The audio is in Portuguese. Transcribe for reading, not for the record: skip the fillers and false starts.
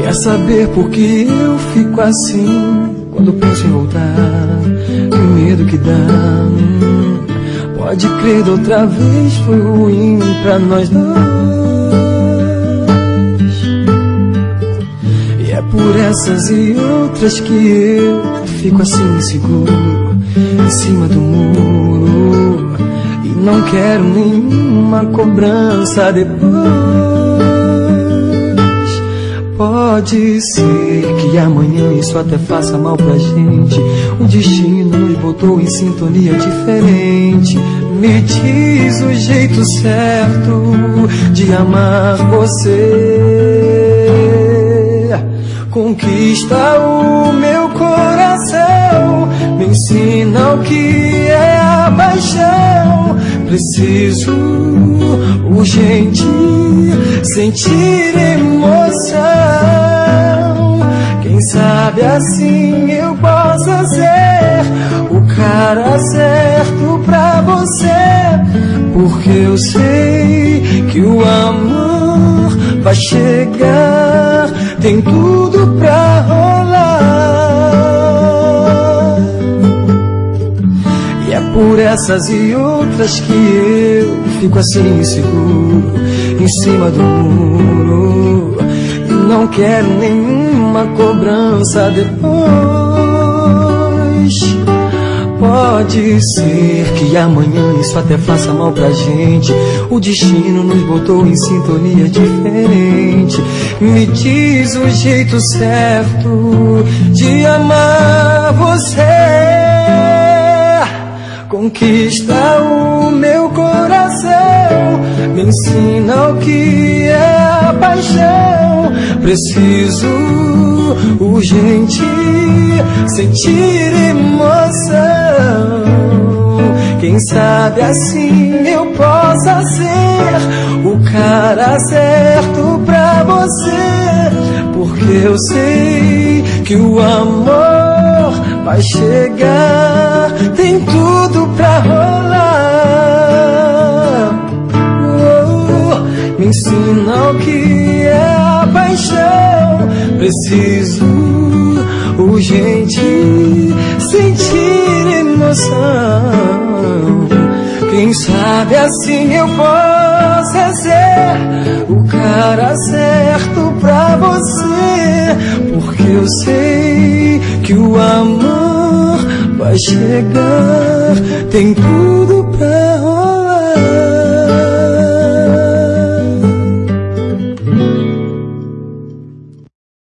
Quer saber por que eu fico assim quando penso em voltar? O medo que dá. Pode crer, da outra vez foi ruim pra nós dois. E é por essas e outras que eu fico assim inseguro, em cima do muro, e não quero nenhuma cobrança depois. Pode ser que amanhã isso até faça mal pra gente. O destino nos botou em sintonia diferente. Me diz o jeito certo de amar você. Conquista o meu coração, me ensina o que é a paixão. Preciso urgente sentir emoção. Quem sabe assim eu possa ser o cara certo pra você. Porque eu sei que o amor vai chegar, tem tudo pra rolar. E é por essas e outras que eu fico assim inseguro, em cima do muro, e não quero nenhuma cobrança depois. Pode ser que amanhã isso até faça mal pra gente. O destino nos botou em sintonia diferente. Me diz o jeito certo de amar você. Conquista o meu coração, me ensina o que é a paixão. Preciso urgente sentir emoção. Quem sabe assim eu possa ser o cara certo pra você. Porque eu sei que o amor vai chegar, tem tudo pra rolar. Me ensina o que é a paixão. Preciso urgente sentir emoção. Quem sabe assim eu possa ser o cara certo pra você. Porque eu sei que o amor vai chegar, tem tudo